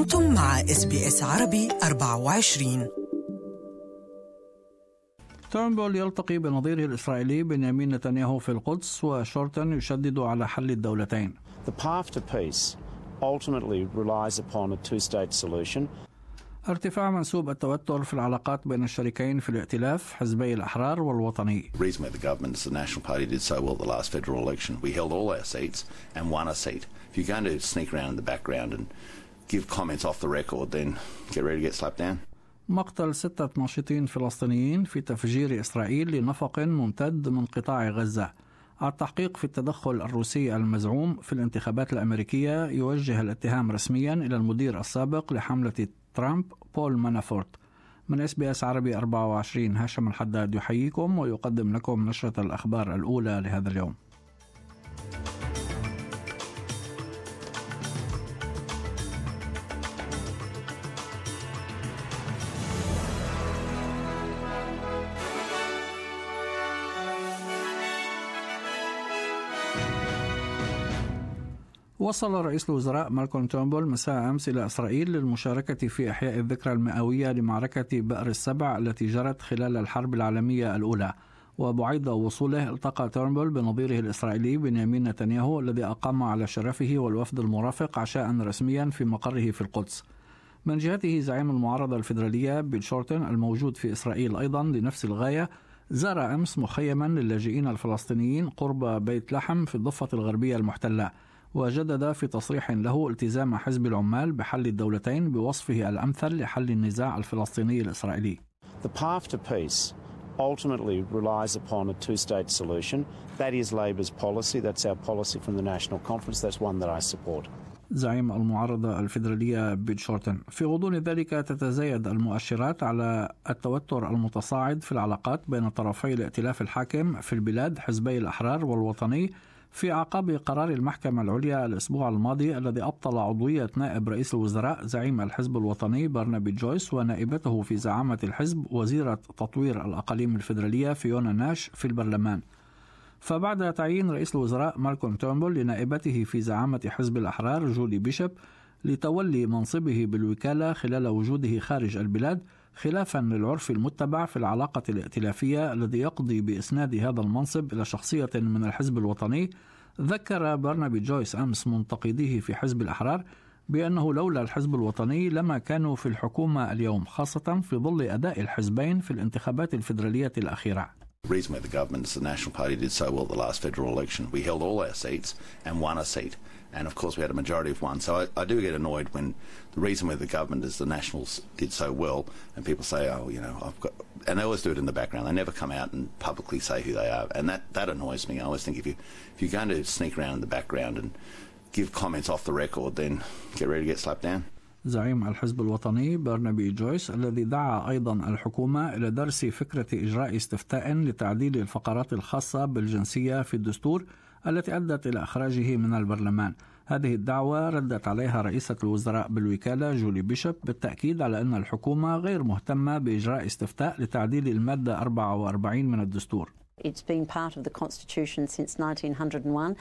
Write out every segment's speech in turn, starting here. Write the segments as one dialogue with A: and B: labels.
A: أنتم مع SBS عربي 24.
B: تورنبول يلتقي بنظيره الإسرائيلي بنيامين نتنياهو في القدس، وشورتن يشدد على حل الدولتين.
C: The path to peace ultimately relies upon a two-state solution.
B: ارتفاع منسوب التوتر في العلاقات بين الشريكين في الائتلاف حزبي الأحرار والوطني.
D: The reason why the government, the National Party, did so well the last federal election, we held all our seats and won a seat. If you're going to sneak around in the background and give comments off the record, then get ready to get slapped down.
B: مقتل 6 ناشطين فلسطينيين في تفجير إسرائيل لنفق ممتد من قطاع غزة. التحقيق في التدخل الروسي المزعوم في الانتخابات الأمريكية يوجه الاتهام رسميا إلى المدير السابق لحملة ترامب بول مانافورت. من SBS عربي 24 هاشم الحداد يحييكم ويقدم لكم نشرة الأخبار الأولى لهذا اليوم. وصل رئيس الوزراء مالكولم تورنبول مساء أمس إلى إسرائيل للمشاركة في إحياء الذكرى المئوية لمعركة بئر السبع التي جرت خلال الحرب العالمية الأولى. وبعيد وصوله التقى تورنبول بنظيره الإسرائيلي بنيامين نتنياهو الذي أقام على شرفه والوفد المرافق عشاء رسميا في مقره في القدس. من جهته زعيم المعارضة الفيدرالية بيل شورتن الموجود في إسرائيل أيضا لنفس الغاية زار أمس مخيما للاجئين الفلسطينيين قرب بيت لحم في الضفة الغربية المحتلة، وجدد في تصريح له التزام حزب العمال بحل الدولتين بوصفه الأمثل لحل النزاع الفلسطيني الإسرائيلي.
C: The path to peace ultimately relies upon a two-state solution. That is Labor's policy. That's our policy from the National Conference. That's one that I support.
B: زعيم المعارضة الفيدرالية بيل شورتن. في غضون ذلك تتزايد المؤشرات على التوتر المتصاعد في العلاقات بين طرفي الائتلاف الحاكم في البلاد حزبي الأحرار والوطني في أعقاب قرار المحكمة العليا الأسبوع الماضي الذي أبطل عضوية نائب رئيس الوزراء زعيم الحزب الوطني برنابي جويس ونائبته في زعامة الحزب وزيرة تطوير الأقاليم الفيدرالية فيونا ناش في البرلمان. فبعد تعيين رئيس الوزراء مالكولم تورنبول لنائبته في زعامة حزب الأحرار جولي بيشوب لتولي منصبه بالوكالة خلال وجوده خارج البلاد، خلافا للعرف المتبع في العلاقة الائتلافية الذي يقضي بإسناد هذا المنصب إلى شخصية من الحزب الوطني، ذكر برنابي جويس أمس منتقديه في حزب الأحرار بأنه لولا الحزب الوطني لما كانوا في الحكومة اليوم، خاصة في ظل أداء الحزبين في الانتخابات الفيدرالية الأخيرة.
D: The reason why the government, the National Party, did so well the last federal election, we held all our seats and won a seat. And of course we had a majority of one. So I do get annoyed when the reason why the government is the Nationals did so well and people say, oh, you know, I've got, and they always do it in the background. They never come out and publicly say who they are. And that annoys me. I always think if you're going to sneak around in the background and give comments off the record, then get ready to get slapped down.
B: زعيم الحزب الوطني برنابي جويس الذي دعا أيضا الحكومة إلى درس فكرة إجراء استفتاء لتعديل الفقرات الخاصة بالجنسية في الدستور التي أدت إلى إخراجه من البرلمان. هذه الدعوة ردت عليها رئيسة الوزراء بالوكالة جولي بيشوب بالتأكيد على أن الحكومة غير مهتمة بإجراء استفتاء لتعديل المادة 44 من الدستور.
E: It's been part of the Constitution since 1901.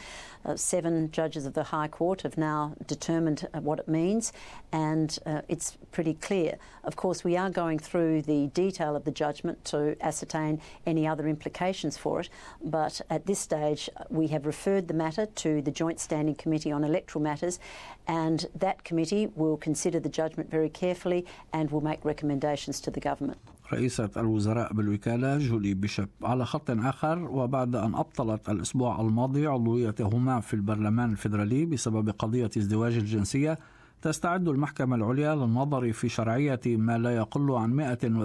E: 7 judges of the High Court have now determined what it means, and it's pretty clear. Of course, we are going through the detail of the judgment to ascertain any other implications for it, but at this stage we have referred the matter to the Joint Standing Committee on Electoral Matters, and that committee will consider the judgment very carefully and will make recommendations to the government.
B: رئيسة الوزراء بالوكالة جولي بيشوب. على خط آخر، وبعد أن أبطلت الأسبوع الماضي عضويتهما في البرلمان الفيدرالي بسبب قضية ازدواج الجنسية، تستعد المحكمة العليا للنظر في شرعية ما لا يقل عن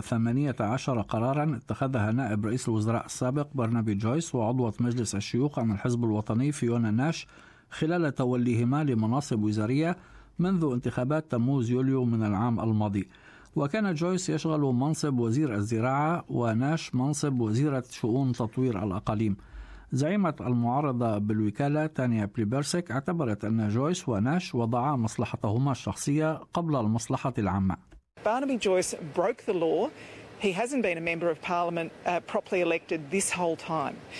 B: 118 قرارا اتخذها نائب رئيس الوزراء السابق برنابي جويس وعضوة مجلس الشيوخ عن الحزب الوطني فيونا ناش خلال توليهما لمناصب وزارية منذ انتخابات تموز يوليو من العام الماضي. وكان جويس يشغل منصب وزير الزراعة وناش منصب وزيرة شؤون تطوير الأقاليم. زعيمة المعارضة بالوكالة تانيا بليبرسك اعتبرت أن جويس وناش وضعا مصلحتهما الشخصية قبل المصلحة العامة.
F: Barnaby Joyce broke the law. He hasn't been a member of parliament properly elected this whole time.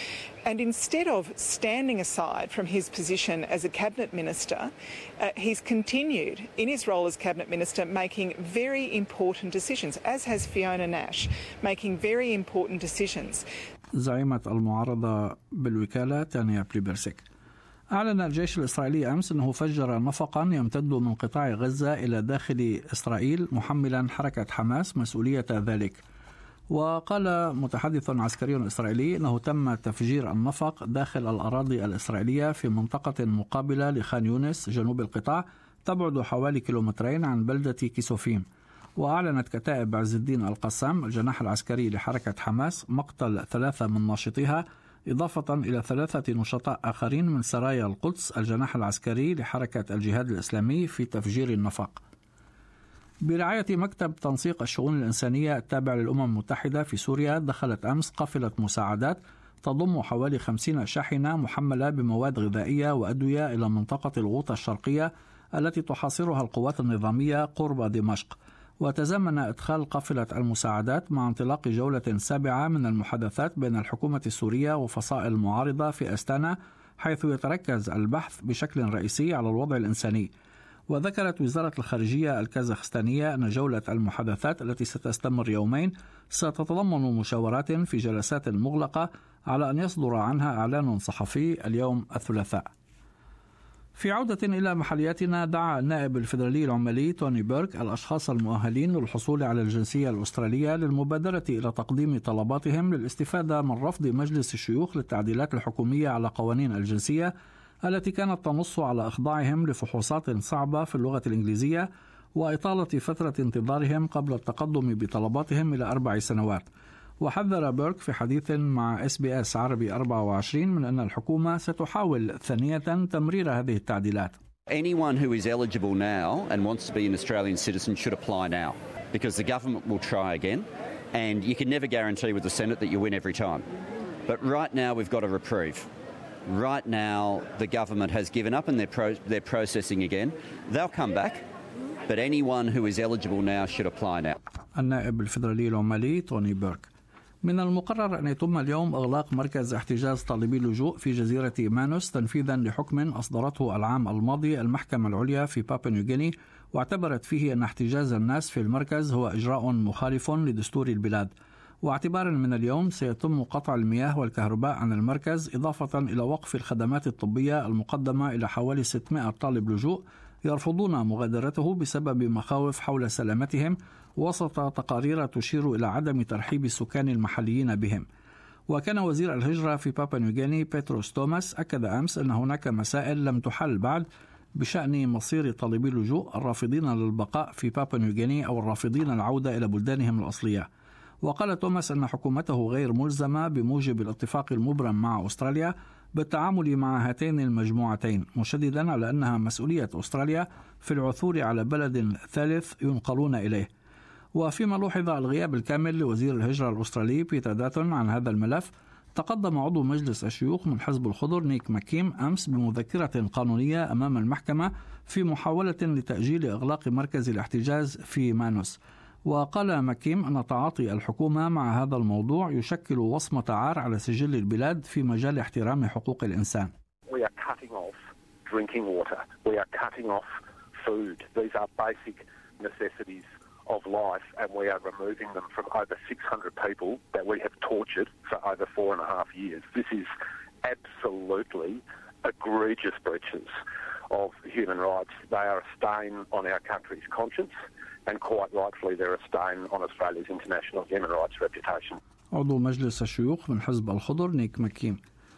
F: And instead of standing aside from his position as a cabinet minister, he's continued in his role as cabinet minister making very important decisions, as has Fiona Nash, making very important decisions.
B: زعيمة المعارضة بالوكالة تانيا بليبرسك. أعلن الجيش الإسرائيلي أمس أنه فجر نفقا يمتد من قطاع غزة إلى داخل إسرائيل محملا حركة حماس مسؤولية ذلك. وقال متحدث عسكري إسرائيلي أنه تم تفجير النفق داخل الأراضي الإسرائيلية في منطقة مقابلة لخان يونس جنوب القطاع تبعد حوالي كيلومترين عن بلدة كيسوفيم. وأعلنت كتائب عز الدين القسام الجناح العسكري لحركة حماس مقتل 3 من ناشطيها، إضافة إلى 3 نشطاء آخرين من سرايا القدس الجناح العسكري لحركة الجهاد الإسلامي في تفجير النفق. برعاية مكتب تنسيق الشؤون الإنسانية التابع للأمم المتحدة في سوريا، دخلت أمس قافلة مساعدات تضم حوالي 50 شاحنة محملة بمواد غذائية وأدوية إلى منطقة الغوطة الشرقية التي تحاصرها القوات النظامية قرب دمشق. وتزامن إدخال قافلة المساعدات مع انطلاق جولة 7 من المحادثات بين الحكومة السورية وفصائل المعارضة في أستانا، حيث يتركز البحث بشكل رئيسي على الوضع الإنساني. وذكرت وزارة الخارجية الكازاخستانية أن جولة المحادثات التي ستستمر يومين ستتضمن مشاورات في جلسات مغلقة على أن يصدر عنها إعلان صحفي اليوم الثلاثاء. في عودة إلى محلياتنا، دعا النائب الفيدرالي العمالي توني بيرك الأشخاص المؤهلين للحصول على الجنسية الأسترالية للمبادرة إلى تقديم طلباتهم للاستفادة من رفض مجلس الشيوخ للتعديلات الحكومية على قوانين الجنسية التي كانت تنص على إخضاعهم لفحوصات صعبة في اللغة الإنجليزية وإطالة فترة انتظارهم قبل التقدم بطلباتهم إلى 4 سنوات. وحذر بيرك في حديث مع SBS عربي 24 من أن الحكومة ستحاول ثانية تمرير هذه التعديلات.
G: Anyone who is eligible now and wants to be an Australian citizen should apply now, because the government will try again, and you can never guarantee with the Senate that you win every time. But right now we've got a reprieve. Right now the government has given up and they're processing again. They'll come back, but anyone who is eligible now should apply now.
B: النائب الفيدرالي العمالي توني بيرك. من المقرر أن يتم اليوم إغلاق مركز احتجاز طالبي اللجوء في جزيرة مانوس تنفيذا لحكم أصدرته العام الماضي المحكمة العليا في بابا نيوغيني، واعتبرت فيه أن احتجاز الناس في المركز هو إجراء مخالف لدستور البلاد. واعتبارا من اليوم سيتم قطع المياه والكهرباء عن المركز، إضافة إلى وقف الخدمات الطبية المقدمة إلى حوالي 600 طالب لجوء يرفضون مغادرته بسبب مخاوف حول سلامتهم، وسط تقارير تشير إلى عدم ترحيب السكان المحليين بهم. وكان وزير الهجرة في بابا نيوغيني بيتروس توماس أكد أمس أن هناك مسائل لم تحل بعد بشأن مصير طالبي اللجوء الرافضين للبقاء في بابا نيوغيني أو الرافضين العودة إلى بلدانهم الأصلية. وقال توماس أن حكومته غير ملزمة بموجب الاتفاق المبرم مع أستراليا بالتعامل مع هاتين المجموعتين، مشددا على أنها مسؤولية أستراليا في العثور على بلد ثالث ينقلون إليه. وفيما لوحظ الغياب الكامل لوزير الهجرة الأسترالي بيتر داتون عن هذا الملف، تقدم عضو مجلس الشيوخ من حزب الخضر نيك ماكيم أمس بمذكرة قانونية أمام المحكمة في محاولة لتأجيل إغلاق مركز الاحتجاز في مانوس. وقال ماكيم أن تعاطي الحكومة مع هذا الموضوع يشكل وصمة عار على سجل البلاد في مجال احترام حقوق الإنسان.
H: We are cutting off drinking water. We are cutting off food. These are basic necessities of life, and we are removing them from over 600 people that we have tortured for over 4.5 years. This is absolutely egregious breaches of human rights. They are a stain on our country's conscience, and quite rightfully they're a stain on Australia's international human rights reputation.
B: عضو مجلس الشيوخ من حزب الخضر نيك ماكيم.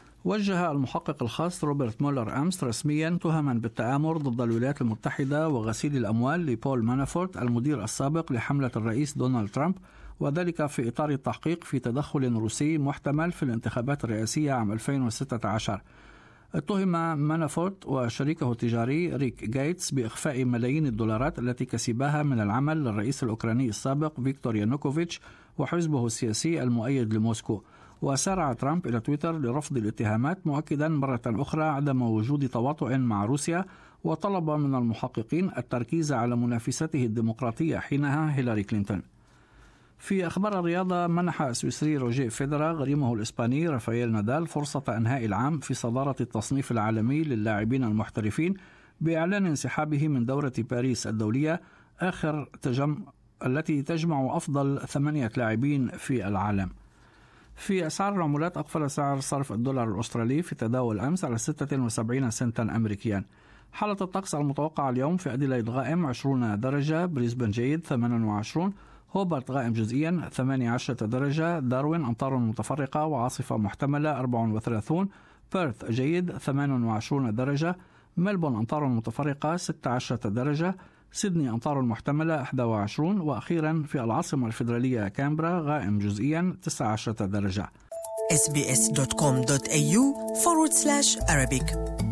B: وجه المحقق الخاص روبرت مولر أمس رسميا تهما بالتآمر ضد الولايات المتحدة وغسيل الأموال لبول مانافورت المدير السابق لحملة الرئيس دونالد ترامب، وذلك في إطار التحقيق في تدخل روسي محتمل في الانتخابات الرئاسية عام 2016. اتهم مانافورت وشريكه التجاري ريك جايتس بإخفاء ملايين الدولارات التي كسبها من العمل للرئيس الأوكراني السابق فيكتور يانوكوفيتش وحزبه السياسي المؤيد لموسكو. وسارع ترامب إلى تويتر لرفض الاتهامات، مؤكدا مرة أخرى عدم وجود تواطؤ مع روسيا، وطلب من المحققين التركيز على منافسته الديمقراطية حينها هيلاري كلينتون. في أخبار الرياضة، منح السويسري روجيه فيدرر غريمه الإسباني رافائيل نادال فرصة إنهاء العام في صدارة التصنيف العالمي للاعبين المحترفين بإعلان انسحابه من دورة باريس الدولية آخر التي تجمع أفضل 8 لاعبين في العالم. في أسعار العملات، أقفل سعر صرف الدولار الأسترالي في تداول أمس على 76 سنتا أمريكيا. حالة الطقس المتوقعة اليوم: في أديلايد غائم 20 درجة، بريسبن جيد 28، هوبارت غائم جزئيا 18 درجة، داروين أمطار متفرقة وعاصفة محتملة 34، بيرث جيد 28 درجة، ملبون أمطار متفرقة 16 درجة، سيدني أمطار محتملة 21، وأخيرا في العاصمة الفيدرالية كامبرا غائم جزئيا 19 درجة.
A: sbs.com.au/Arabic